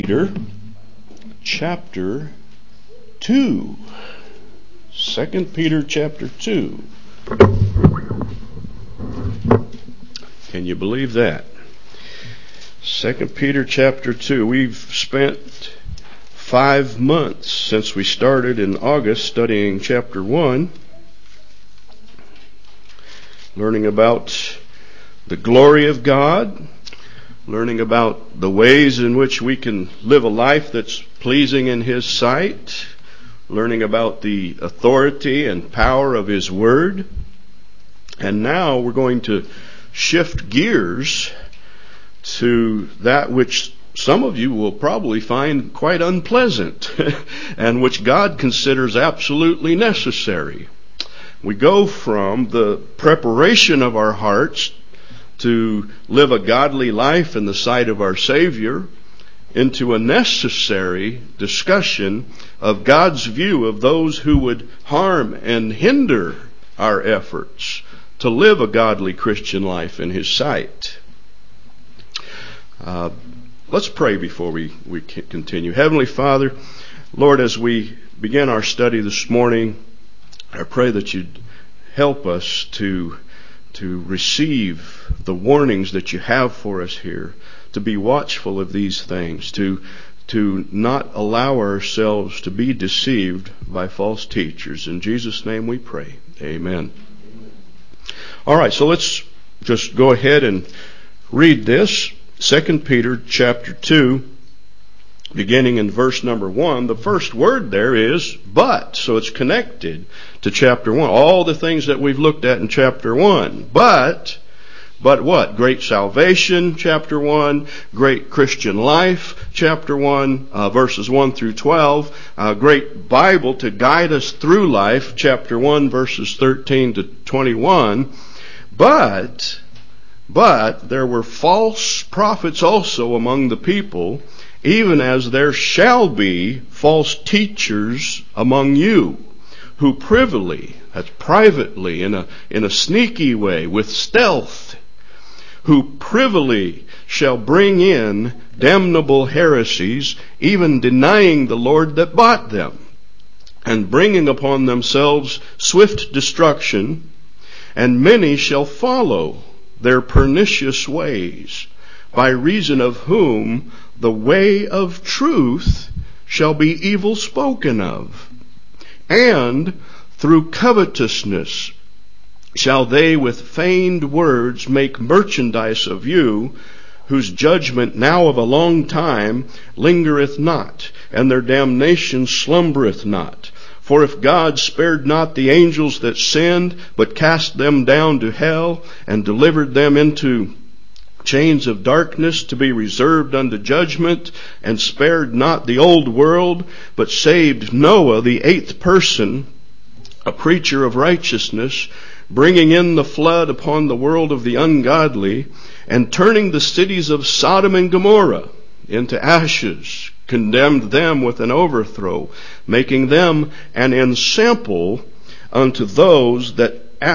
Peter chapter 2. 2 Peter chapter 2. Can you believe that? 2 Peter chapter 2. We've spent 5 months since we started in August studying chapter 1, learning about the glory of God, learning about the ways in which we can live a life that's pleasing in His sight, learning about the authority and power of His Word. And now we're going to shift gears to that which some of you will probably find quite unpleasant and which God considers absolutely necessary. We go from the preparation of our hearts to live a godly life in the sight of our Savior into a necessary discussion of God's view of those who would harm and hinder our efforts to live a godly Christian life in His sight. Let's pray before we continue. Heavenly Father, Lord, as we begin our study this morning, I pray that You'd help us to receive the warnings that You have for us here, to be watchful of these things, to not allow ourselves to be deceived by false teachers. In Jesus' name we pray. Amen. All right, so let's just go ahead and read this. 2 Peter chapter 2, beginning in verse number 1. The first word there is but. So it's connected to chapter 1. All the things that we've looked at in chapter 1. But what? Great salvation, chapter 1. Great Christian life, chapter 1, verses 1 through 12. Great Bible to guide us through life, chapter 1, verses 13 to 21. But there were false prophets also among the people, even as there shall be false teachers among you, who privily, that's privately, in a sneaky way, with stealth, who privily shall bring in damnable heresies, even denying the Lord that bought them, and bringing upon themselves swift destruction. And many shall follow their pernicious ways, by reason of whom the way of truth shall be evil spoken of. And through covetousness shall they with feigned words make merchandise of you, whose judgment now of a long time lingereth not, and their damnation slumbereth not. For if God spared not the angels that sinned, but cast them down to hell, and delivered them into chains of darkness to be reserved unto judgment, and spared not the old world, but saved Noah, the 8th person, a preacher of righteousness, bringing in the flood upon the world of the ungodly, and turning the cities of Sodom and Gomorrah into ashes, condemned them with an overthrow, making them an ensample unto those that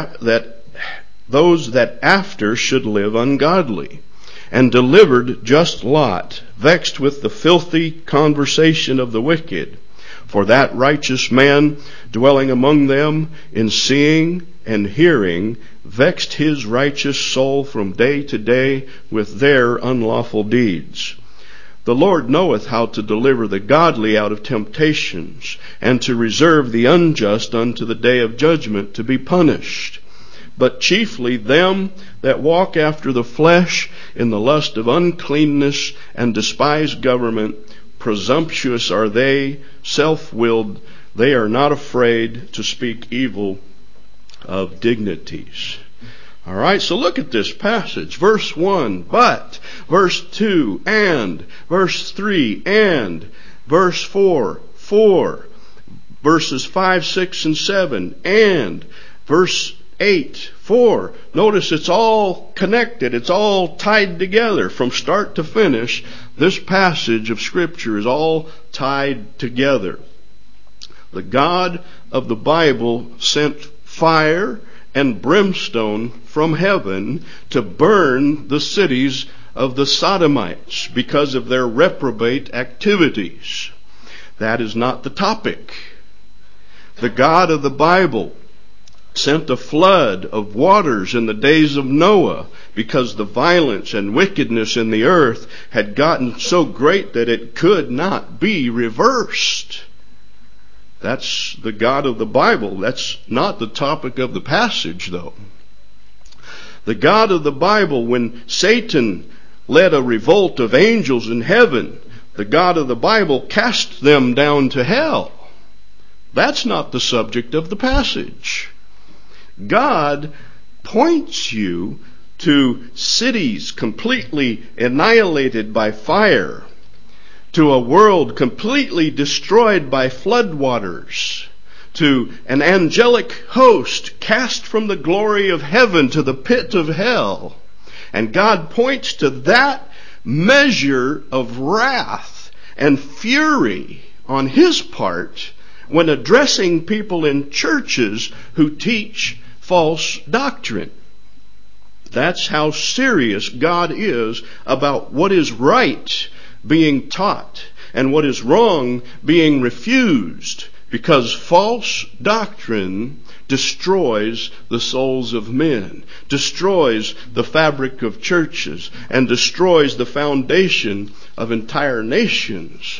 after should live ungodly, and delivered just Lot, vexed with the filthy conversation of the wicked. For that righteous man dwelling among them in seeing and hearing vexed his righteous soul from day to day with their unlawful deeds. The Lord knoweth how to deliver the godly out of temptations, and to reserve the unjust unto the day of judgment to be punished. But chiefly them that walk after the flesh in the lust of uncleanness and despise government, presumptuous are they, self-willed, they are not afraid to speak evil of dignities. All right, so look at this passage. Verse 1, but. Verse 2, and. Verse 3, and. Verse 4, for. Verses 5, 6, and 7, and. Verse 8, for. Notice it's all connected. It's all tied together from start to finish. This passage of Scripture is all tied together. The God of the Bible sent fire and brimstone from heaven to burn the cities of the Sodomites because of their reprobate activities. That is not the topic. The God of the Bible sent a flood of waters in the days of Noah because the violence and wickedness in the earth had gotten so great that it could not be reversed. That's the God of the Bible. That's not the topic of the passage, though. The God of the Bible, when Satan led a revolt of angels in heaven, the God of the Bible cast them down to hell. That's not the subject of the passage. God points you to cities completely annihilated by fire, to a world completely destroyed by floodwaters, to an angelic host cast from the glory of heaven to the pit of hell. And God points to that measure of wrath and fury on His part when addressing people in churches who teach false doctrine. That's how serious God is about what is right being taught and what is wrong being refused, because false doctrine destroys the souls of men, destroys the fabric of churches, and destroys the foundation of entire nations.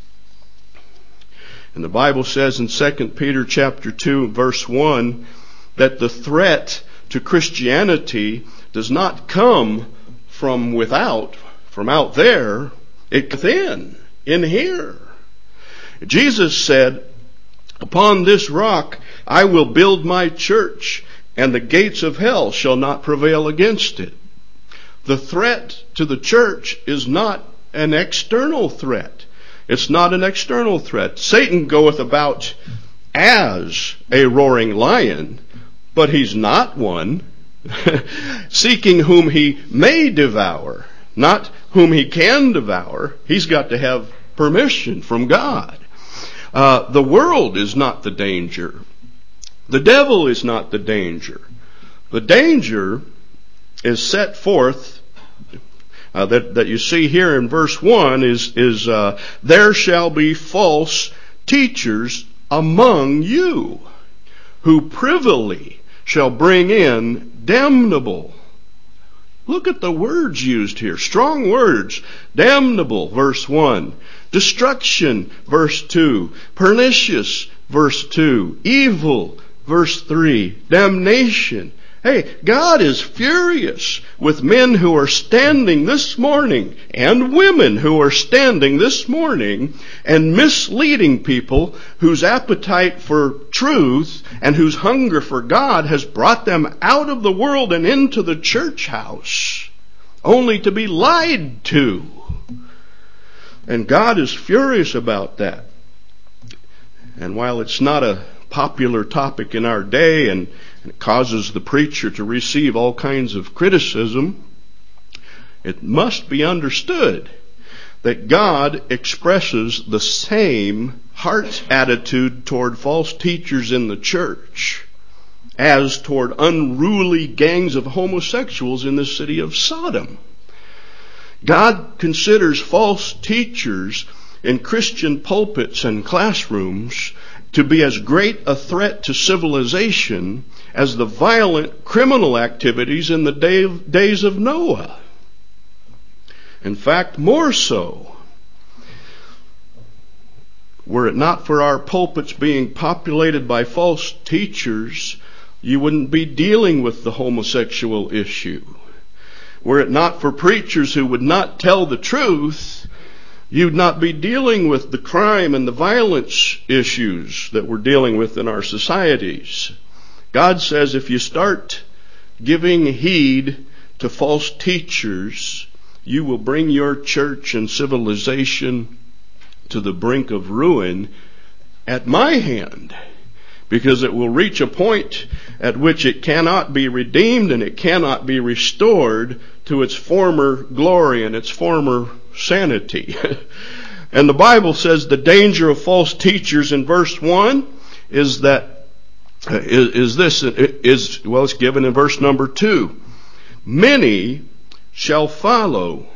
And the Bible says in 2 Peter chapter 2 verse 1 that the threat to Christianity does not come from without, from out there. It's within, in here. Jesus said, "Upon this rock I will build my church, and the gates of hell shall not prevail against it." The threat to the church is not an external threat. It's not an external threat. Satan goeth about as a roaring lion, but he's not one, seeking whom he may devour, not whom he can devour. He's got to have permission from God. The world is not the danger. The devil is not the danger. The danger is set forth that you see here in verse 1 is there shall be false teachers among you, who privily shall bring in damnable. Look at the words used here. Strong words. Damnable, verse 1. Destruction, verse 2. Pernicious, verse 2. Evil, verse 3. Damnation. Hey, God is furious with men who are standing this morning and women who are standing this morning and misleading people whose appetite for truth and whose hunger for God has brought them out of the world and into the church house, only to be lied to. And God is furious about that. And while it's not a popular topic in our day and it causes the preacher to receive all kinds of criticism, it must be understood that God expresses the same heart attitude toward false teachers in the church as toward unruly gangs of homosexuals in the city of Sodom. God considers false teachers in Christian pulpits and classrooms to be as great a threat to civilization as the violent criminal activities in the days of Noah. In fact, more so. Were it not for our pulpits being populated by false teachers, you wouldn't be dealing with the homosexual issue. Were it not for preachers who would not tell the truth, you'd not be dealing with the crime and the violence issues that we're dealing with in our societies. God says if you start giving heed to false teachers, you will bring your church and civilization to the brink of ruin at my hand, because it will reach a point at which it cannot be redeemed and it cannot be restored to its former glory and its former sanity. And the Bible says the danger of false teachers in verse 1 is it's given in verse number 2. Many shall follow.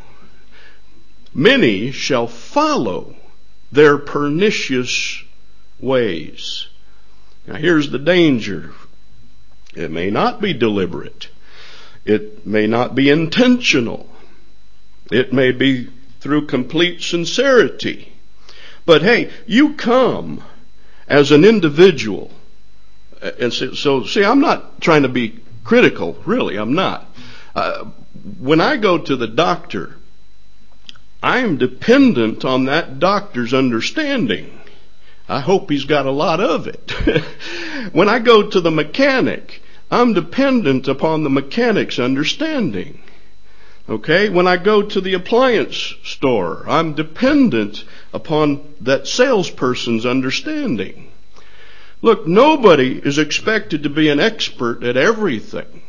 Many shall follow their pernicious ways. Now here's the danger. It may not be deliberate. It may not be intentional. It may be through complete sincerity. But hey, you come as an individual. And so I'm not trying to be critical, really, I'm not. When I go to the doctor, I am dependent on that doctor's understanding. I hope he's got a lot of it. When I go to the mechanic, I'm dependent upon the mechanic's understanding. Okay? When I go to the appliance store, I'm dependent upon that salesperson's understanding. Look, nobody is expected to be an expert at everything.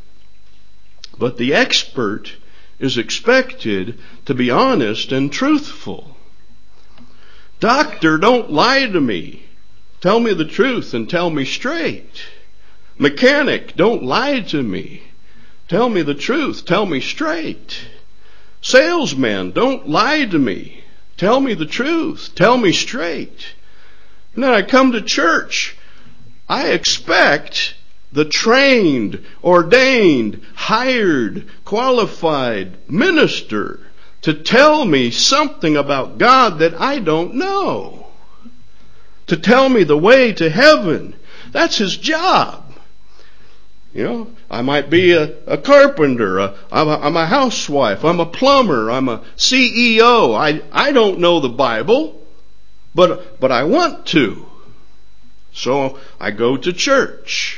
But the expert is expected to be honest and truthful. Doctor, don't lie to me. Tell me the truth and tell me straight. Mechanic, don't lie to me. Tell me the truth. Tell me straight. Salesman, don't lie to me. Tell me the truth. Tell me straight. And then I come to church. I expect the trained, ordained, hired, qualified minister to tell me something about God that I don't know. To tell me the way to heaven. That's his job. You know, I might be a carpenter, I'm a housewife, I'm a plumber, I'm a CEO. I don't know the Bible, but I want to. So I go to church.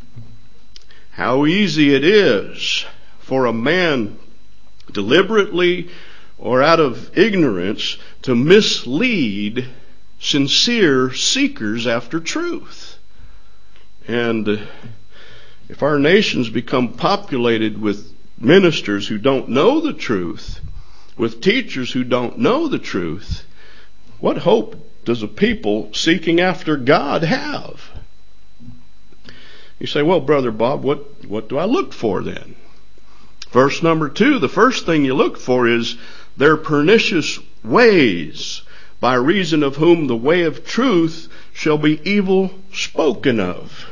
How easy it is for a man deliberately or out of ignorance to mislead sincere seekers after truth. And if our nations become populated with ministers who don't know the truth, with teachers who don't know the truth, what hope does a people seeking after God have? You say, well, Brother Bob, what do I look for then? Verse number 2, the first thing you look for is their pernicious ways, by reason of whom the way of truth shall be evil spoken of.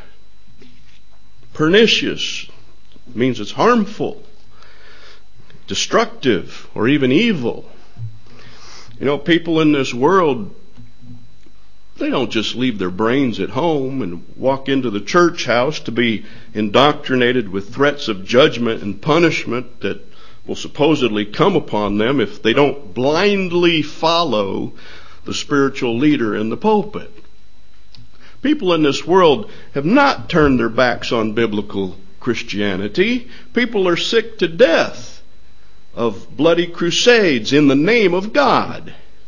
Pernicious means it's harmful, destructive, or even evil. You know, people in this world, they don't just leave their brains at home and walk into the church house to be indoctrinated with threats of judgment and punishment that will supposedly come upon them if they don't blindly follow the spiritual leader in the pulpit. People in this world have not turned their backs on biblical Christianity. People are sick to death of bloody crusades in the name of God.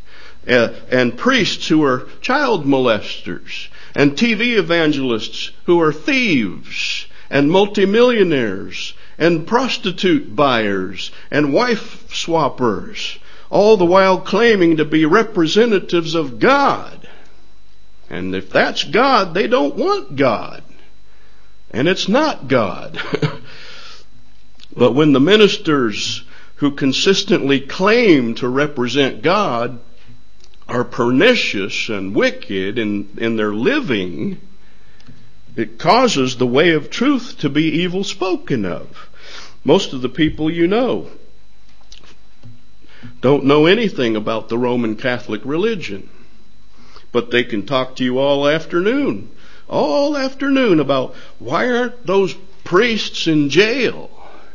And priests who are child molesters. And TV evangelists who are thieves. And multimillionaires. And prostitute buyers. And wife swappers. All the while claiming to be representatives of God. And if that's God, they don't want God. And it's not God. But when the ministers who consistently claim to represent God are pernicious and wicked in their living, it causes the way of truth to be evil spoken of. Most of the people you know don't know anything about the Roman Catholic religion. But they can talk to you all afternoon about why aren't those priests in jail?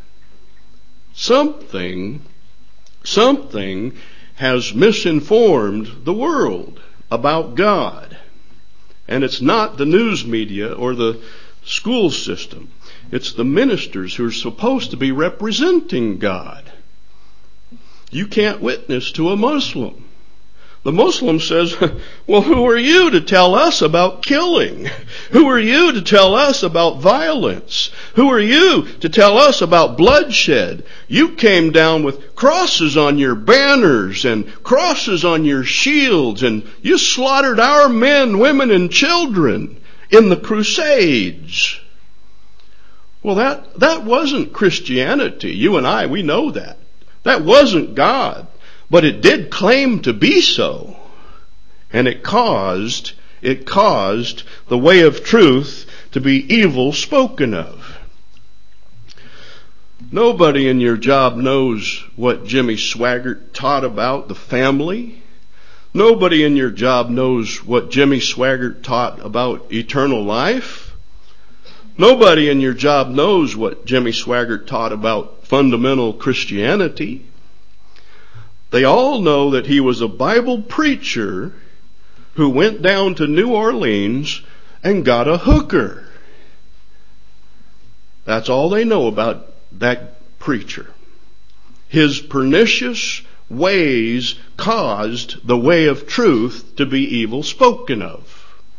Something has misinformed the world about God. And it's not the news media or the school system. It's the ministers who are supposed to be representing God. You can't witness to a Muslim. The Muslim says, well, who are you to tell us about killing? Who are you to tell us about violence? Who are you to tell us about bloodshed? You came down with crosses on your banners and crosses on your shields, and you slaughtered our men, women, and children in the Crusades. Well, that wasn't Christianity. You and I, we know that. That wasn't God. But it did claim to be so. And it caused the way of truth to be evil spoken of. Nobody in your job knows what Jimmy Swaggart taught about the family. Nobody in your job knows what Jimmy Swaggart taught about eternal life. Nobody in your job knows what Jimmy Swaggart taught about fundamental Christianity. They all know that he was a Bible preacher who went down to New Orleans and got a hooker. That's all they know about that preacher. His pernicious ways caused the way of truth to be evil spoken of.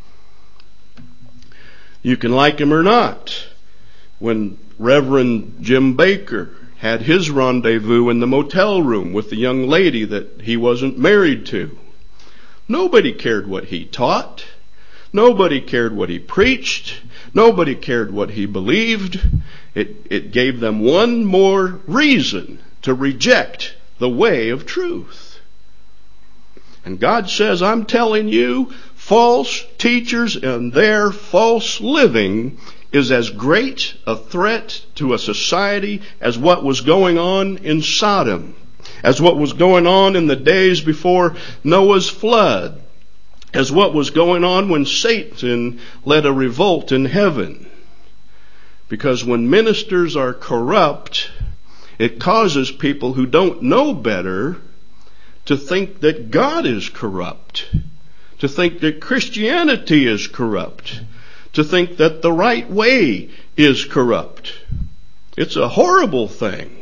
You can like him or not. When Reverend Jim Baker had his rendezvous in the motel room with the young lady that he wasn't married to, nobody cared what he taught. Nobody cared what he preached. Nobody cared what he believed. It gave them one more reason to reject the way of truth. And God says, I'm telling you, false teachers and their false living is as great a threat to a society as what was going on in Sodom, as what was going on in the days before Noah's flood, as what was going on when Satan led a revolt in heaven. Because when ministers are corrupt, it causes people who don't know better to think that God is corrupt, to think that Christianity is corrupt, to think that the right way is corrupt. It's a horrible thing.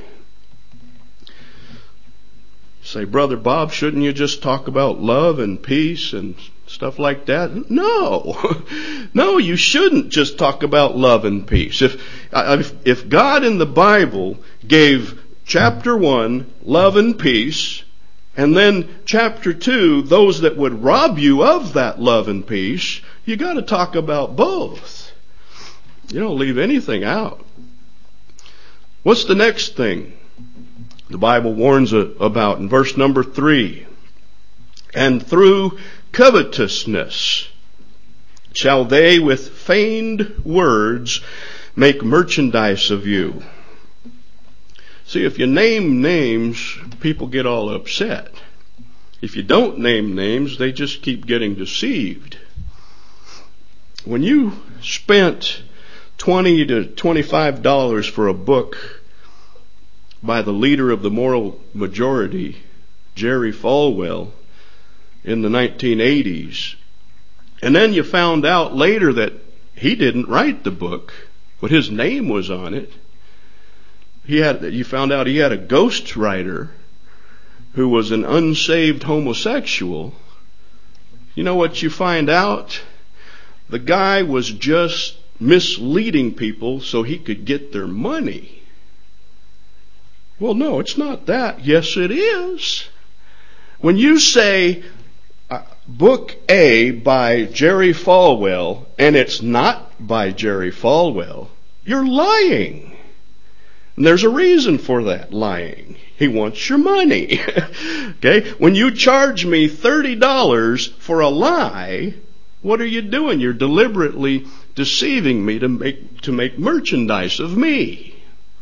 Say, Brother Bob, shouldn't you just talk about love and peace and stuff like that? No, you shouldn't just talk about love and peace. If God in the Bible gave chapter 1, love and peace, and then chapter 2, those that would rob you of that love and peace, you got to talk about both. You don't leave anything out. What's the next thing the Bible warns about in verse number 3? And through covetousness shall they with feigned words make merchandise of you. See, if you name names, people get all upset. If you don't name names, they just keep getting deceived. When you spent $20 to $25 for a book by the leader of the moral majority, Jerry Falwell, in the 1980s, and then you found out later that he didn't write the book, but his name was on it. You found out he had a ghostwriter who was an unsaved homosexual. You know what you find out? The guy was just misleading people so he could get their money. Well, no, it's not that. Yes, it is. When you say Book A by Jerry Falwell and it's not by Jerry Falwell, you're lying. And there's a reason for that lying. He wants your money. Okay? When you charge me $30 for a lie, what are you doing? You're deliberately deceiving me to make merchandise of me.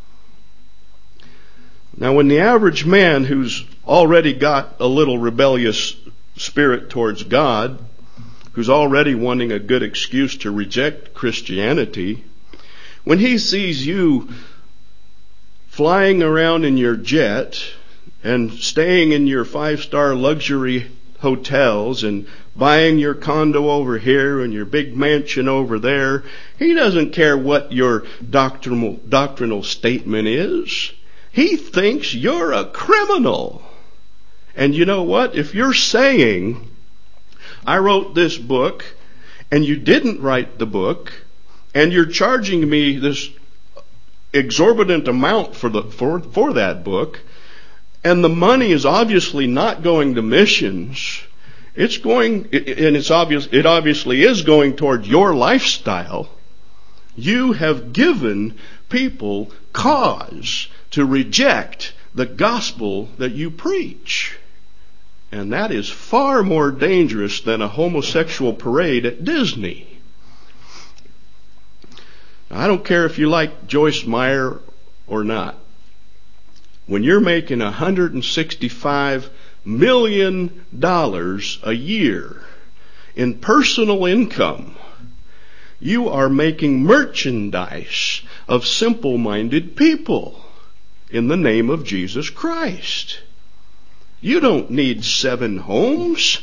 Now, when the average man who's already got a little rebellious spirit towards God, who's already wanting a good excuse to reject Christianity, when he sees you flying around in your jet and staying in your 5-star luxury hotels and buying your condo over here and your big mansion over there, he doesn't care what your doctrinal statement is. He thinks you're a criminal. And you know what? If you're saying, I wrote this book and you didn't write the book, and you're charging me this exorbitant amount for that book, and the money is obviously not going to missions, it obviously is going toward your lifestyle, you have given people cause to reject the gospel that you preach. And that is far more dangerous than a homosexual parade at Disney. I don't care if you like Joyce Meyer or not. When you're making $165 million a year in personal income, you are making merchandise of simple-minded people in the name of Jesus Christ. You don't need 7 homes.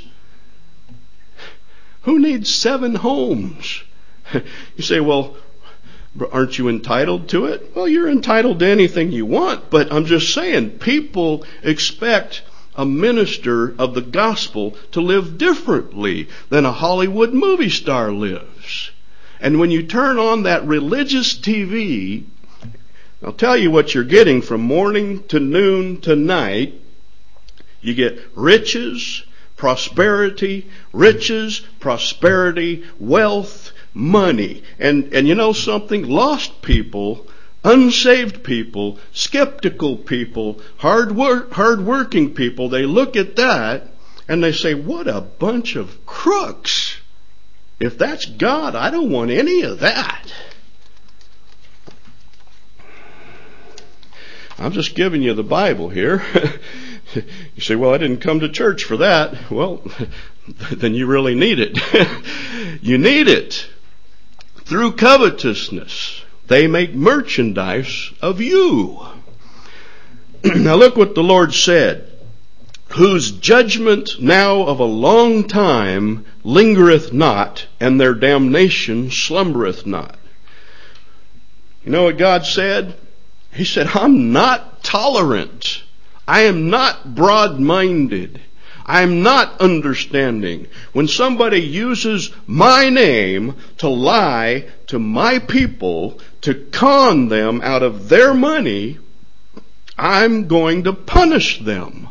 Who needs 7 homes? You say, well, aren't you entitled to it? Well, you're entitled to anything you want, but I'm just saying, people expect a minister of the gospel to live differently than a Hollywood movie star lives. And when you turn on that religious TV, I'll tell you what you're getting from morning to noon to night. You get riches, prosperity, wealth, money. And you know something? Lost people, unsaved people, skeptical people, hard-working people, they look at that and they say, what a bunch of crooks. If that's God, I don't want any of that. I'm just giving you the Bible here. You say, well, I didn't come to church for that. Well, then you really need it. You need it. Through covetousness, they make merchandise of you. Now look what the Lord said. Whose judgment now of a long time lingereth not, and their damnation slumbereth not. You know what God said? He said, I'm not tolerant. I am not broad-minded. I am not understanding. When somebody uses my name to lie to my people, to con them out of their money, I'm going to punish them.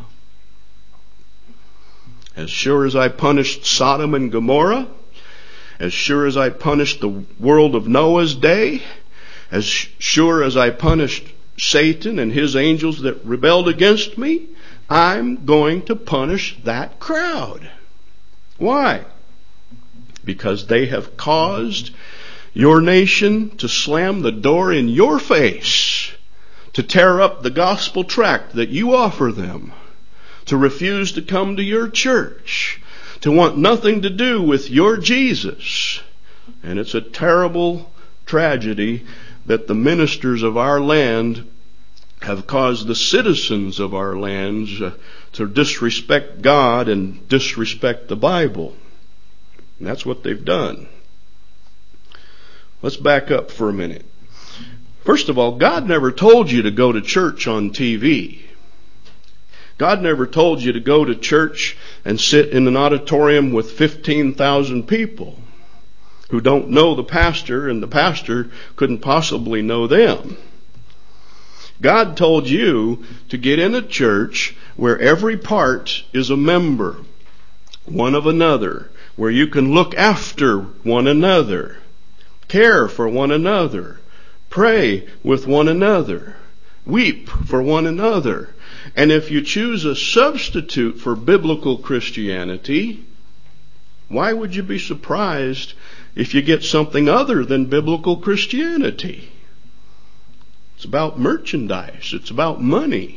As sure as I punished Sodom and Gomorrah, as sure as I punished the world of Noah's day, as sure as I punished Satan and his angels that rebelled against me, I'm going to punish that crowd. Why? Because they have caused your nation to slam the door in your face, to tear up the gospel tract that you offer them, to refuse to come to your church, to want nothing to do with your Jesus. And it's a terrible tragedy that the ministers of our land have caused the citizens of our lands to disrespect God and disrespect the Bible. And that's what they've done. Let's back up for a minute. First of all, God never told you to go to church on TV. God never told you to go to church and sit in an auditorium with 15,000 people who don't know the pastor, and the pastor couldn't possibly know them. God told you to get in a church where every part is a member, one of another, where you can look after one another, care for one another, pray with one another, weep for one another. And if you choose a substitute for biblical Christianity, why would you be surprised if you get something other than biblical Christianity? It's about merchandise. It's about money.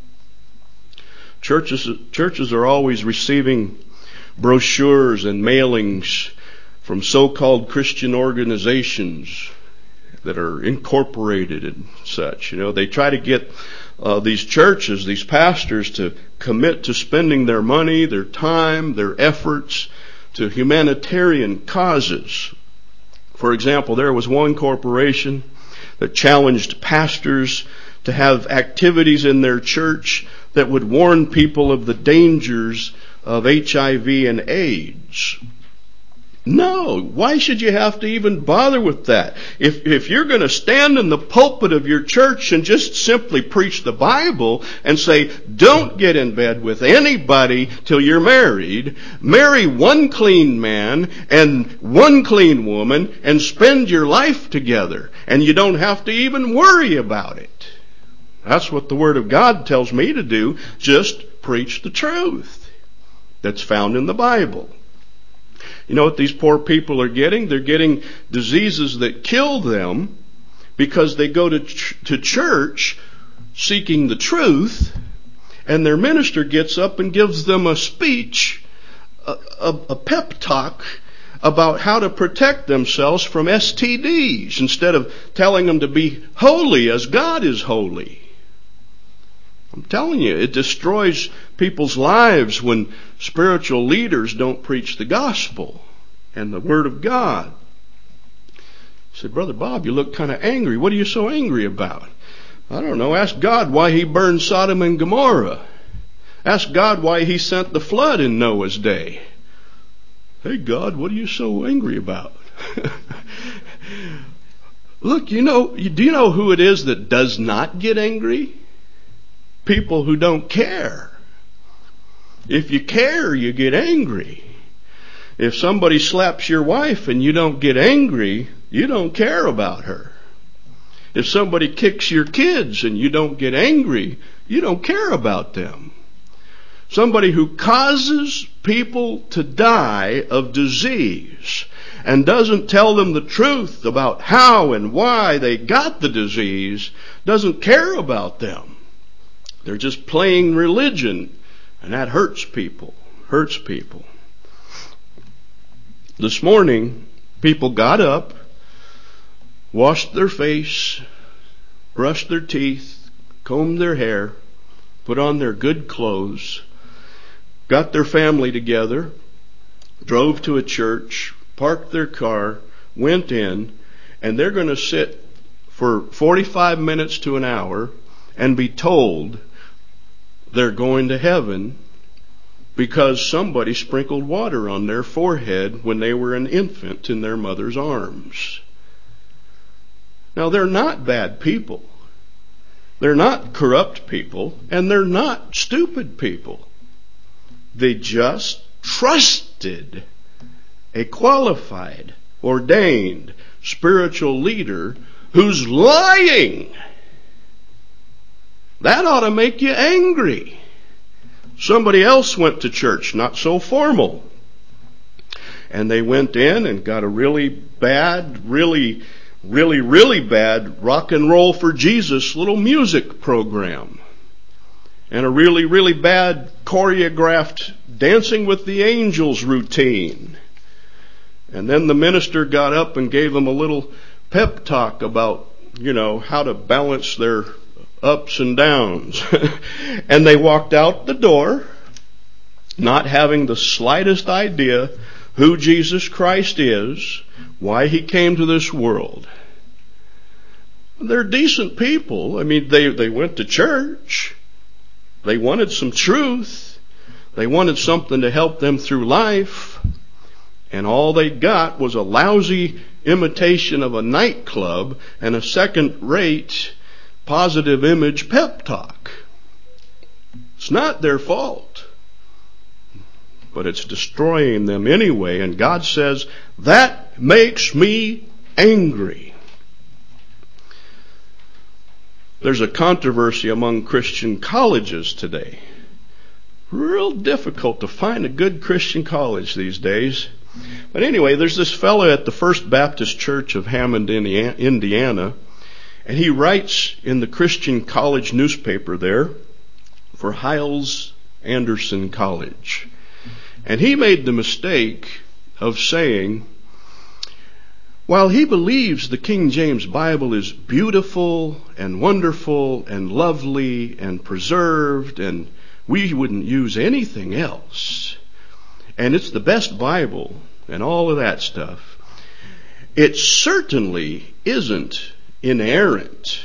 Churches are always receiving brochures and mailings from so-called Christian organizations that are incorporated and such. You know, they try to get these churches, these pastors, to commit to spending their money, their time, their efforts to humanitarian causes. For example, there was one corporation that challenged pastors to have activities in their church that would warn people of the dangers of HIV and AIDS. No, why should you have to even bother with that? If you're going to stand in the pulpit of your church and just simply preach the Bible and say, don't get in bed with anybody till you're married, marry one clean man and one clean woman and spend your life together, and you don't have to even worry about it. That's what the Word of God tells me to do. Just preach the truth that's found in the Bible. You know what these poor people are getting? They're getting diseases that kill them because they go to church seeking the truth, and their minister gets up and gives them a speech, a pep talk about how to protect themselves from STDs instead of telling them to be holy as God is holy. I'm telling you, it destroys people's lives when spiritual leaders don't preach the gospel and the Word of God. I said, Brother Bob, you look kind of angry. What are you so angry about? I don't know. Ask God why He burned Sodom and Gomorrah. Ask God why He sent the flood in Noah's day. Hey, God, what are you so angry about? Look, do you know who it is that does not get angry? People who don't care. If you care, you get angry. If somebody slaps your wife and you don't get angry, you don't care about her. If somebody kicks your kids and you don't get angry, you don't care about them. Somebody who causes people to die of disease and doesn't tell them the truth about how and why they got the disease doesn't care about them. They're just playing religion, and that hurts people. This morning, people got up, washed their face, brushed their teeth, combed their hair, put on their good clothes, got their family together, drove to a church, parked their car, went in, and they're going to sit for 45 minutes to an hour and be told they're going to heaven because somebody sprinkled water on their forehead when they were an infant in their mother's arms. Now, they're not bad people. They're not corrupt people, and they're not stupid people. They just trusted a qualified, ordained, spiritual leader who's lying. That ought to make you angry. Somebody else went to church, not so formal. And they went in and got a really bad rock and roll for Jesus little music program. And a really bad choreographed Dancing with the Angels routine. And then the minister got up and gave them a little pep talk about, how to balance their ups and downs. And they walked out the door, not having the slightest idea who Jesus Christ is, why He came to this world. They're decent people. I mean, they went to church. They wanted some truth. They wanted something to help them through life. And all they got was a lousy imitation of a nightclub and a second-rate positive image pep talk. It's not their fault, but it's destroying them anyway. And God says, that makes me angry. There's a controversy among Christian colleges today. Real difficult to find a good Christian college these days. But anyway, there's this fellow at the First Baptist Church of Hammond, Indiana, and he writes in the Christian college newspaper there for Hyles Anderson College. And he made the mistake of saying, while he believes the King James Bible is beautiful and wonderful and lovely and preserved, and we wouldn't use anything else, and it's the best Bible and all of that stuff, it certainly isn't inerrant.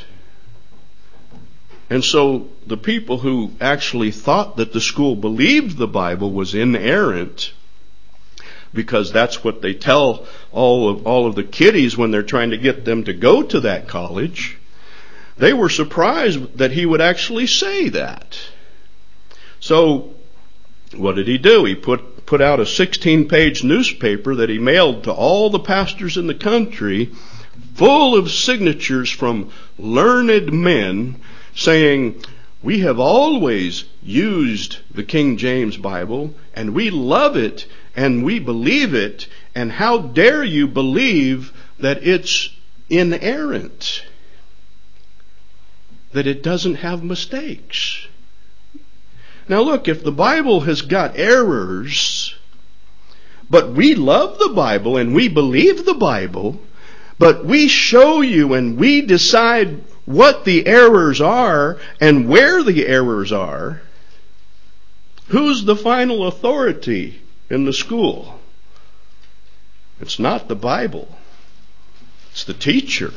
And so the people who actually thought that the school believed the Bible was inerrant because that's what they tell all of the kiddies when they're trying to get them to go to that college. They were surprised that he would actually say that. So what did he do? He put out a 16-page newspaper that he mailed to all the pastors in the country, full of signatures from learned men saying, we have always used the King James Bible, and we love it, and we believe it, and how dare you believe that it's inerrant, that it doesn't have mistakes. Now look, if the Bible has got errors, but we love the Bible and we believe the Bible, but we show you and we decide what the errors are and where the errors are, who's the final authority in the school? It's not the Bible. It's the teacher.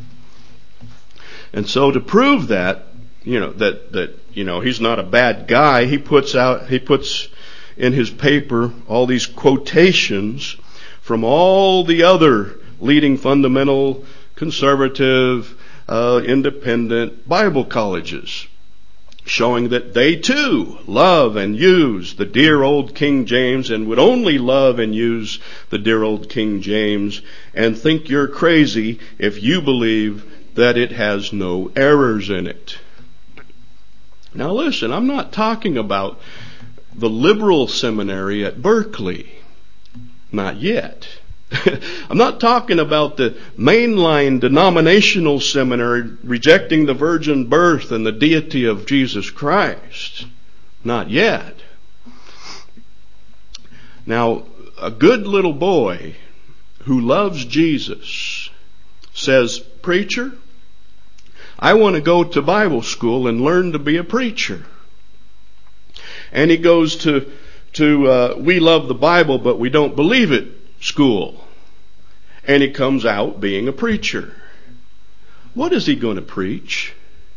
And so to prove that, he's not a bad guy, he puts in his paper all these quotations from all the other leading fundamental, conservative, independent Bible colleges, showing that they too love and use the dear old King James and would only love and use the dear old King James, and think you're crazy if you believe that it has no errors in it. Now listen, I'm not talking about the liberal seminary at Berkeley. Not yet. I'm not talking about the mainline denominational seminary rejecting the virgin birth and the deity of Jesus Christ. Not yet. Now, a good little boy who loves Jesus says, preacher, I want to go to Bible school and learn to be a preacher. And he goes to We Love the Bible but we don't believe it school. And he comes out being a preacher. What is he going to preach?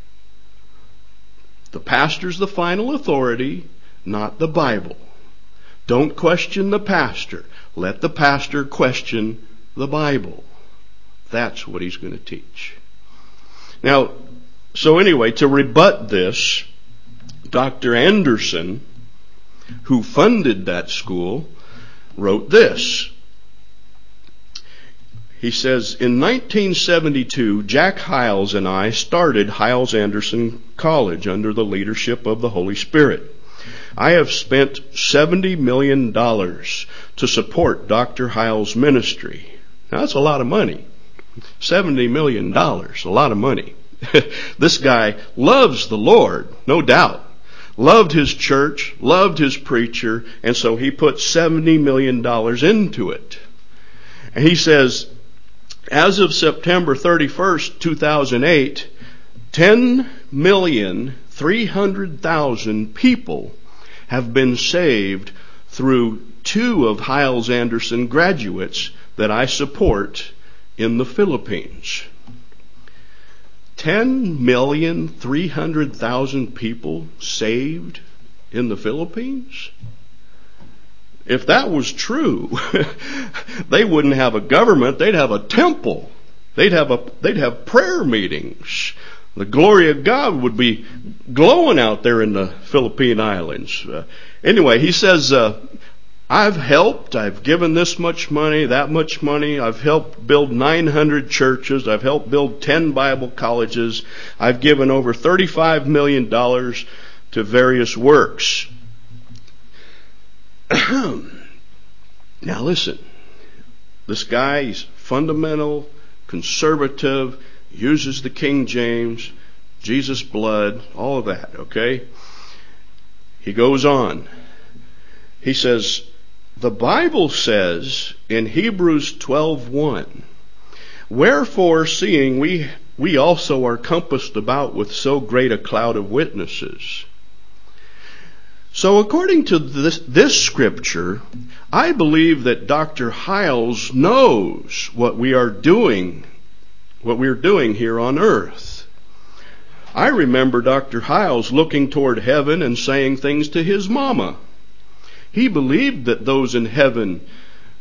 The pastor's the final authority, not the Bible. Don't question the pastor. Let the pastor question the Bible. That's what he's going to teach. Now, so anyway, to rebut this, Dr. Anderson, who funded that school, wrote this. He says, in 1972, Jack Hyles and I started Hyles-Anderson College under the leadership of the Holy Spirit. I have spent $70 million to support Dr. Hyles' ministry. Now, that's a lot of money. $70 million, a lot of money. This guy loves the Lord, no doubt. Loved his church, loved his preacher, and so he put $70 million into it. And he says, as of September 31st, 2008, 10,300,000 people have been saved through 2 of Hyles-Anderson graduates that I support in the Philippines. 10,300,000 people saved in the Philippines? If that was true, they wouldn't have a government, they'd have a temple. They'd have prayer meetings. The glory of God would be glowing out there in the Philippine Islands. Anyway, he says, I've given this much money, that much money. I've helped build 900 churches. I've helped build 10 Bible colleges. I've given over $35 million to various works. Now listen, this guy is fundamental, conservative, uses the King James, Jesus' blood, all of that, okay? He goes on. He says, the Bible says in Hebrews 12:1, wherefore, seeing we also are compassed about with so great a cloud of witnesses. So according to this scripture, I believe that Dr. Hyles knows what we're doing here on earth. I remember Dr. Hyles looking toward heaven and saying things to his mama. He believed that those in heaven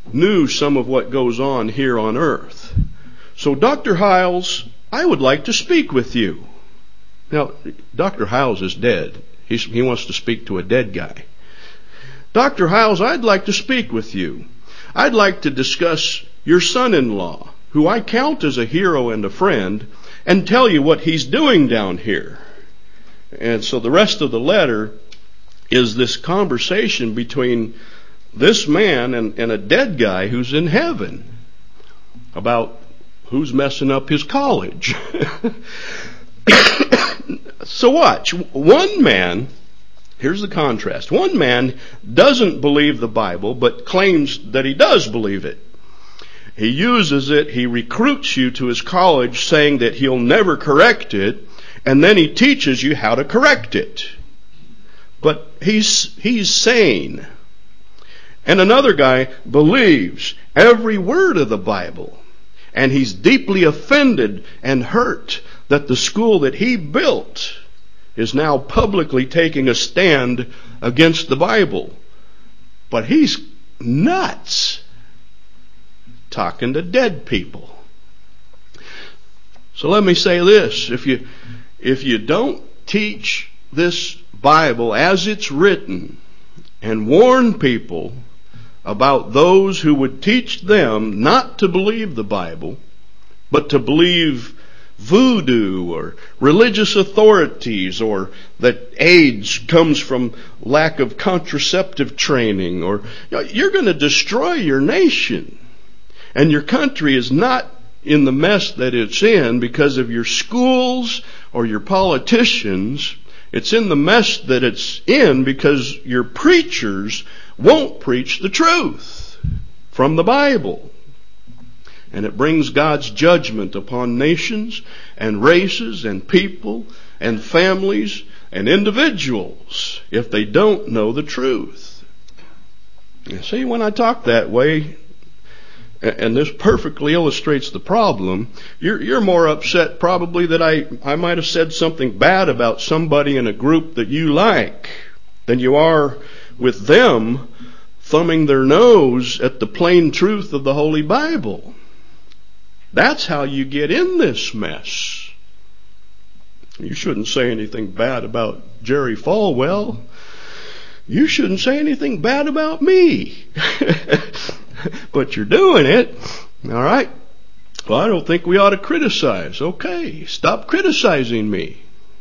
knew some of what goes on here on earth. So, Dr. Hiles, I would like to speak with you. Now, Dr. Hiles is dead. He wants to speak to a dead guy. Dr. Hiles, I'd like to speak with you. I'd like to discuss your son-in-law, who I count as a hero and a friend, and tell you what he's doing down here. And so the rest of the letter is this conversation between this man and a dead guy who's in heaven about who's messing up his college. So watch. One man, here's the contrast. One man doesn't believe the Bible, but claims that he does believe it. He uses it, he recruits you to his college saying that he'll never correct it, and then he teaches you how to correct it. But he's sane. And another guy believes every word of the Bible, and he's deeply offended and hurt that the school that he built is now publicly taking a stand against the Bible. But he's nuts, talking to dead people. So let me say this. If you don't teach this Bible as it's written and warn people about those who would teach them not to believe the Bible, but to believe voodoo or religious authorities, or that AIDS comes from lack of contraceptive training, or you're going to destroy your nation. And your country is not in the mess that it's in because of your schools or your politicians. It's in the mess that it's in because your preachers won't preach the truth from the Bible. And it brings God's judgment upon nations and races and people and families and individuals if they don't know the truth. You see, when I talk that way, and this perfectly illustrates the problem, you're more upset probably that I might have said something bad about somebody in a group that you like than you are with them thumbing their nose at the plain truth of the Holy Bible. That's how you get in this mess. You shouldn't say anything bad about Jerry Falwell. You shouldn't say anything bad about me. But you're doing it. All right. Well, I don't think we ought to criticize. Okay, stop criticizing me.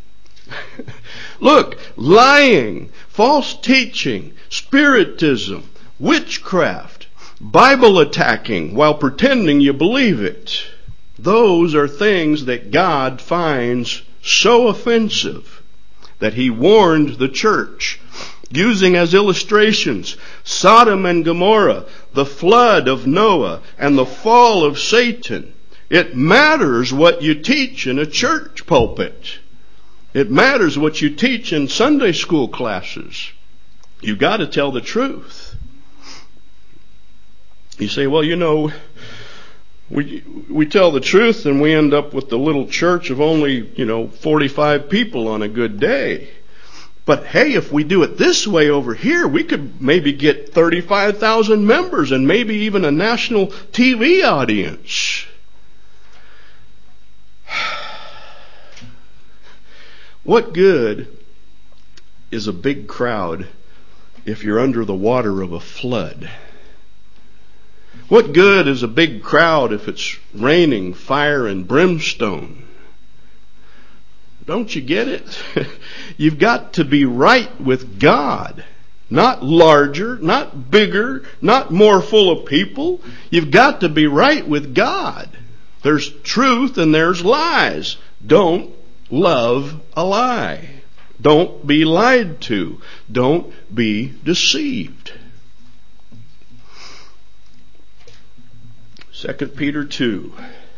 Look, lying, false teaching, spiritism, witchcraft, Bible attacking while pretending you believe it. Those are things that God finds so offensive that He warned the church, using as illustrations Sodom and Gomorrah, the flood of Noah, and the fall of Satan. It matters what you teach in a church pulpit. It matters what you teach in Sunday school classes. You've got to tell the truth. You say, well, we tell the truth and we end up with the little church of only, 45 people on a good day. But hey, if we do it this way over here, we could maybe get 35,000 members and maybe even a national TV audience. What good is a big crowd if you're under the water of a flood? What good is a big crowd if it's raining fire and brimstone? Don't you get it? You've got to be right with God. Not larger, not bigger, not more full of people. You've got to be right with God. There's truth and there's lies. Don't love a lie. Don't be lied to. Don't be deceived. 2 Peter 2.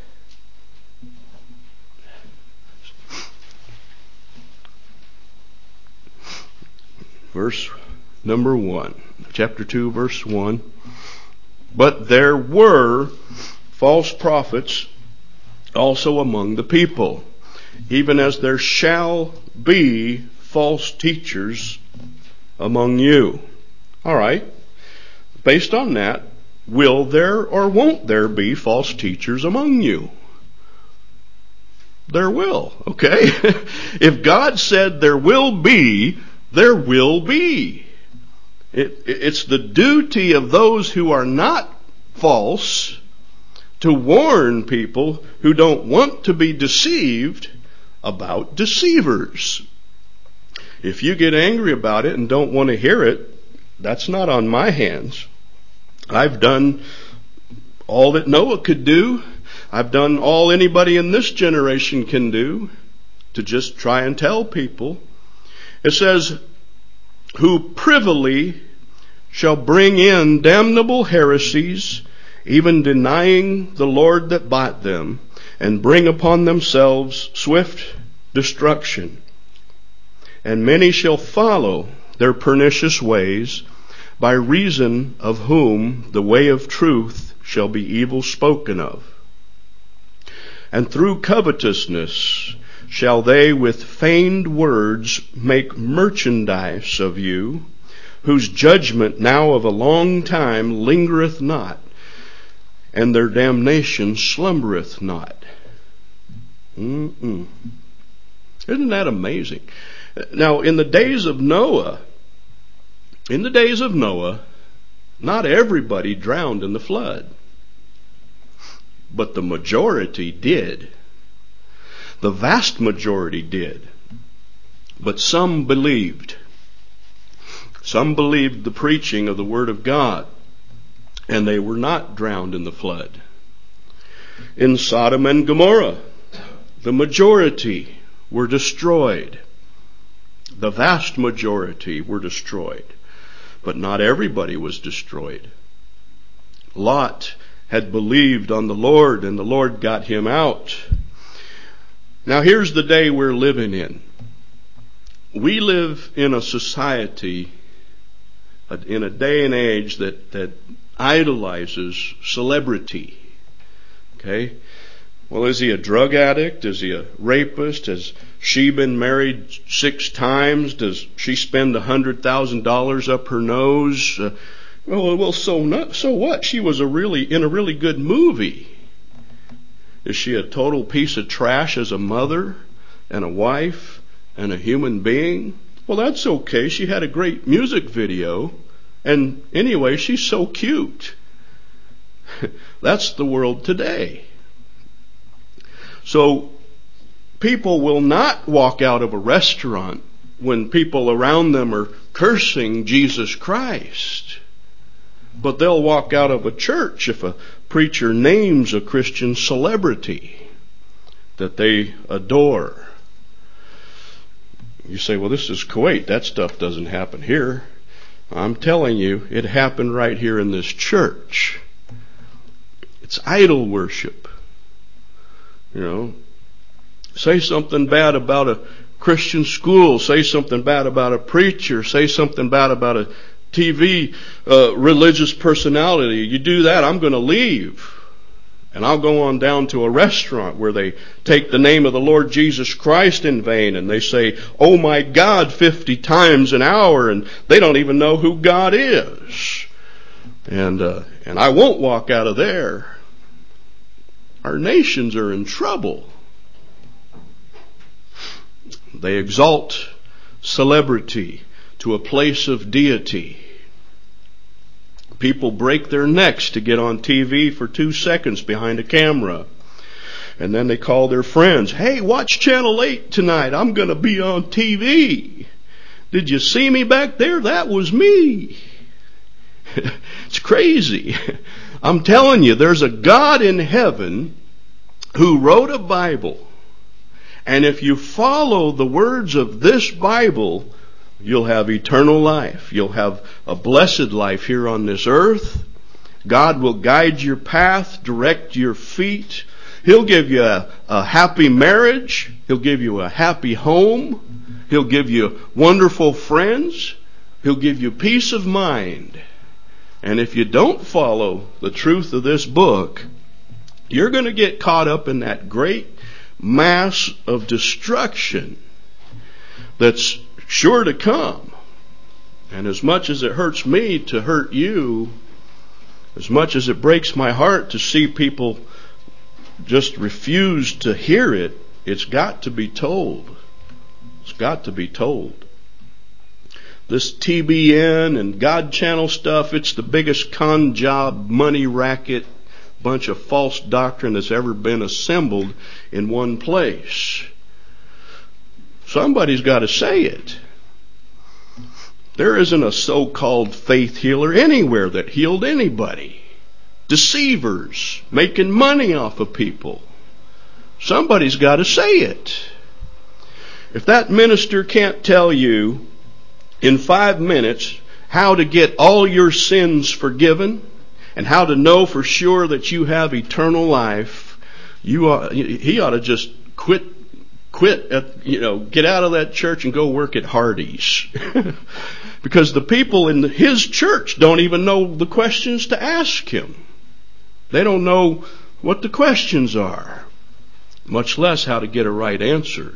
Verse number 1. Chapter 2, verse 1. But there were false prophets also among the people, even as there shall be false teachers among you. All right. Based on that, will there or won't there be false teachers among you? There will, okay? If God said there will be, there will be. It's the duty of those who are not false to warn people who don't want to be deceived about deceivers. If you get angry about it and don't want to hear it, that's not on my hands. I've done all that Noah could do. I've done all anybody in this generation can do to just try and tell people. It says, who privily shall bring in damnable heresies, even denying the Lord that bought them, and bring upon themselves swift destruction. And many shall follow their pernicious ways, by reason of whom the way of truth shall be evil spoken of. And through covetousness shall they with feigned words make merchandise of you, whose judgment now of a long time lingereth not, and their damnation slumbereth not. Isn't that amazing? Now, in the days of Noah, not everybody drowned in the flood, but the majority did. The vast majority did. But some believed. Some believed the preaching of the Word of God, and they were not drowned in the flood. In Sodom and Gomorrah, the majority were destroyed. The vast majority were destroyed. But not everybody was destroyed. Lot had believed on the Lord, and the Lord got him out. Now here's the day we're living in. We live in a society, in a day and age that idolizes celebrity. Okay? Well, is he a drug addict? Is he a rapist? Has she been married 6 times? Does she spend $100,000 up her nose? So what? She was in a really good movie. Is she a total piece of trash as a mother and a wife and a human being? Well, that's okay. She had a great music video. And anyway, she's so cute. That's the world today. So people will not walk out of a restaurant when people around them are cursing Jesus Christ. But they'll walk out of a church if a preacher names a Christian celebrity that they adore. You say, well, this is Kuwait. That stuff doesn't happen here. I'm telling you, it happened right here in this church. It's idol worship. You know, say something bad about a Christian school, say something bad about a preacher, say something bad about a TV religious personality. You do that, I'm going to leave. And I'll go on down to a restaurant where they take the name of the Lord Jesus Christ in vain and they say, oh my God, 50 times an hour, and they don't even know who God is. And I won't walk out of there. Our nations are in trouble. They exalt celebrity to a place of deity. People break their necks to get on TV for 2 seconds behind a camera. And then they call their friends, hey, watch Channel 8 tonight. I'm going to be on TV. Did you see me back there? That was me. It's crazy. I'm telling you, there's a God in heaven who wrote a Bible. And if you follow the words of this Bible, you'll have eternal life. You'll have a blessed life here on this earth. God will guide your path, direct your feet. He'll give you a happy marriage. He'll give you a happy home. He'll give you wonderful friends. He'll give you peace of mind. And if you don't follow the truth of this book, you're going to get caught up in that great mass of destruction that's sure to come. And as much as it hurts me to hurt you, As much as it breaks my heart to see people just refuse to hear it, it's got to be told. It's got to be told. This TBN and God Channel stuff, it's the biggest con job, money racket, bunch of false doctrine that's ever been assembled in one place. Somebody's got to say it. There isn't a so-called faith healer anywhere that healed anybody. Deceivers, making money off of people. Somebody's got to say it. If that minister can't tell you in 5 minutes how to get all your sins forgiven and how to know for sure that you have eternal life, he ought to just quit, get out of that church and go work at Hardee's. Because the people in his church don't even know the questions to ask him. They don't know what the questions are, much less how to get a right answer.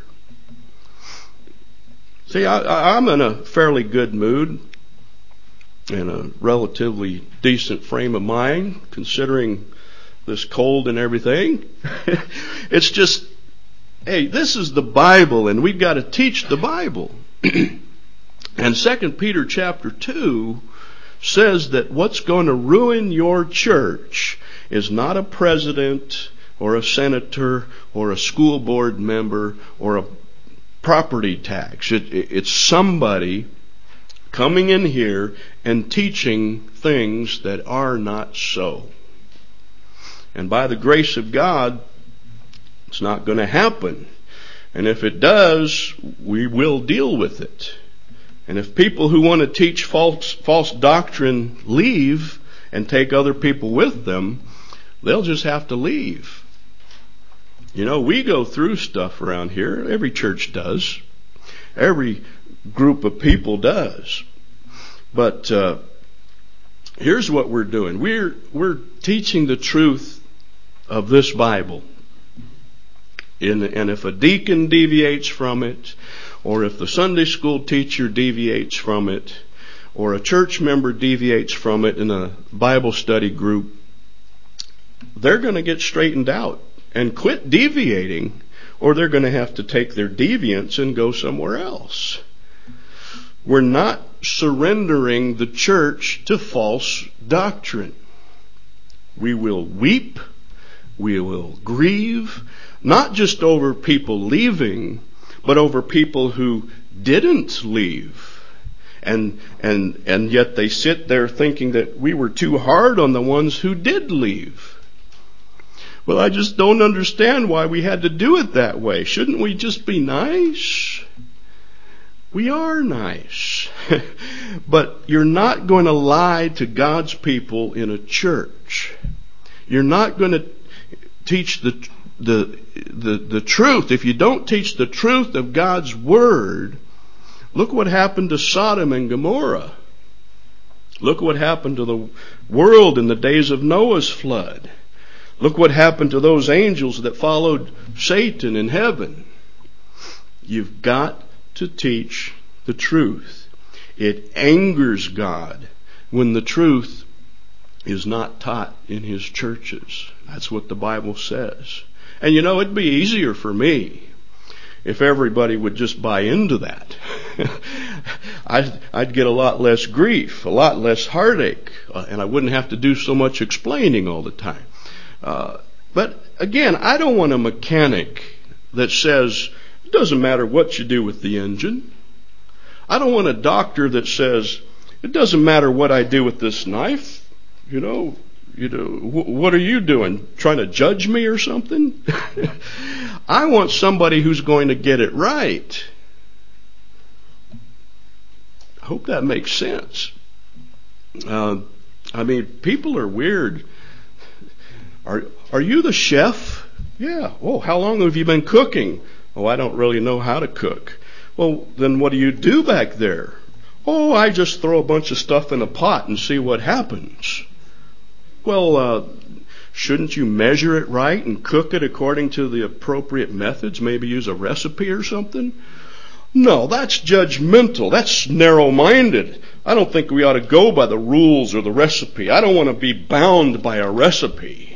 See, I'm in a fairly good mood and a relatively decent frame of mind, considering this cold and everything. It's just, hey, this is the Bible, and we've got to teach the Bible. And 2 Peter chapter 2 says that what's going to ruin your church is not a president or a senator or a school board member or a property tax. It's somebody coming in here and teaching things that are not so. And by the grace of God, it's not going to happen. And if it does, we will deal with it. And if people who want to teach false doctrine leave and take other people with them, they'll just have to leave. You know, we go through stuff around here. Every church does. Every group of people does. But here's what we're doing. We're teaching the truth of this Bible. And if a deacon deviates from it, or if the Sunday school teacher deviates from it, or a church member deviates from it in a Bible study group, they're going to get straightened out and quit deviating, or they're going to have to take their deviance and go somewhere else. We're not surrendering the church to false doctrine. We will weep, we will grieve, not just over people leaving, but over people who didn't leave. And yet they sit there thinking that we were too hard on the ones who did leave. Well, I just don't understand why we had to do it that way. Shouldn't we just be nice? We are nice. But you're not going to lie to God's people in a church. You're not going to teach the truth. If you don't teach the truth of God's Word, look what happened to Sodom and Gomorrah. Look what happened to the world in the days of Noah's flood. Look what happened to those angels that followed Satan in heaven. You've got to teach the truth. It angers God when the truth is not taught in His churches. That's what the Bible says. And you know, it'd be easier for me if everybody would just buy into that. I'd get a lot less grief, a lot less heartache, and I wouldn't have to do so much explaining all the time. But again, I don't want a mechanic that says, it doesn't matter what you do with the engine. I don't want a doctor that says, it doesn't matter what I do with this knife. What are you doing? Trying to judge me or something? I want somebody who's going to get it right. I hope that makes sense. People are weird. Are you the chef? Yeah. Oh, how long have you been cooking? Oh, I don't really know how to cook. Well, then what do you do back there? Oh, I just throw a bunch of stuff in a pot and see what happens. Well, shouldn't you measure it right and cook it according to the appropriate methods? Maybe use a recipe or something? No, that's judgmental. That's narrow-minded. I don't think we ought to go by the rules or the recipe. I don't want to be bound by a recipe.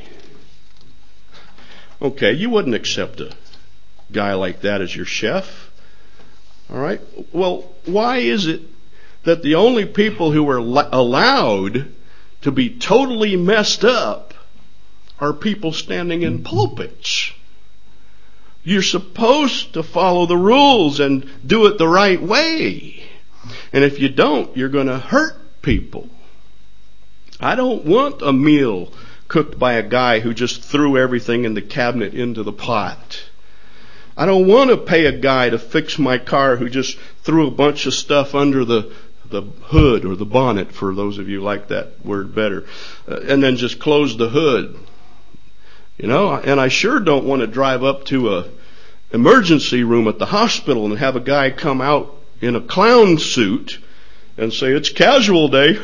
Okay, you wouldn't accept a guy like that as your chef. All right? Well, why is it that the only people who are allowed to be totally messed up are people standing in pulpits? You're supposed to follow the rules and do it the right way. And if you don't, you're going to hurt people. I don't want a meal cooked by a guy who just threw everything in the cabinet into the pot. I don't want to pay a guy to fix my car who just threw a bunch of stuff under the hood or the bonnet, for those of you who like that word better, and then just close the hood. You know, and I sure don't want to drive up to a emergency room at the hospital and have a guy come out in a clown suit and say, it's casual day.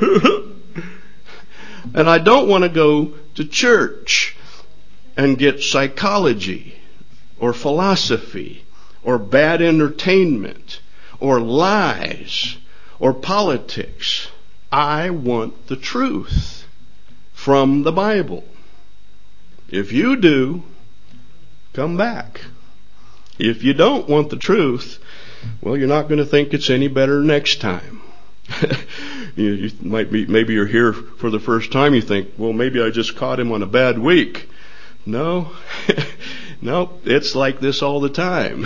And I don't want to go to church and get psychology or philosophy or bad entertainment or lies or politics. I want the truth from the Bible. If you do, come back. If you don't want the truth, well, you're not going to think it's any better next time. You might be, maybe you're here for the first time. You think, well, maybe I just caught him on a bad week. No, no, it's like this all the time.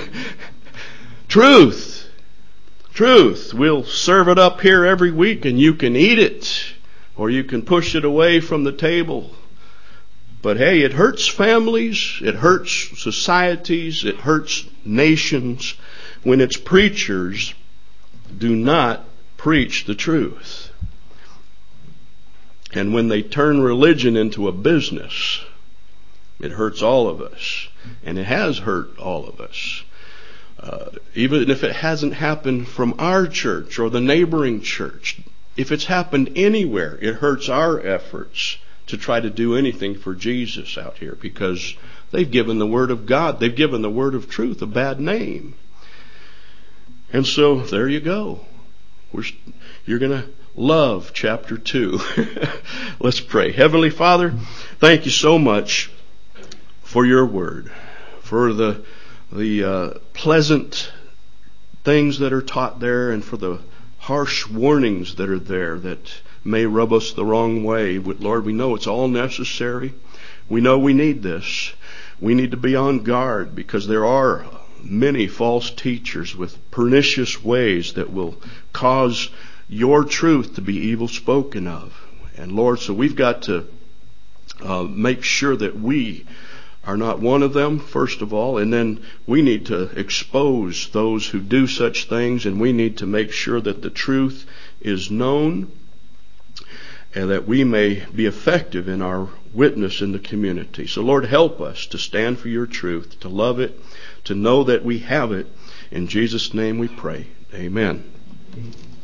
Truth. We'll serve it up here every week, and you can eat it, or you can push it away from the table. But hey, it hurts families, it hurts societies, it hurts nations when its preachers do not preach the truth. And when they turn religion into a business, it hurts all of us. And it has hurt all of us. Even if it hasn't happened from our church or the neighboring church, if it's happened anywhere, it hurts our efforts to try to do anything for Jesus out here, because they've given the Word of God, they've given the Word of truth a bad name. And so there you go. You're going to love chapter 2. Let's pray. Heavenly Father, thank you so much for your Word, for the pleasant things that are taught there, and for the harsh warnings that are there that may rub us the wrong way. But Lord, we know it's all necessary. We know we need this. We need to be on guard, because there are many false teachers with pernicious ways that will cause your truth to be evil spoken of. And Lord, so we've got to make sure that we are not one of them, first of all, and then we need to expose those who do such things, and we need to make sure that the truth is known, and that we may be effective in our witness in the community. So Lord, help us to stand for your truth, to love it, to know that we have it. In Jesus' name we pray. Amen.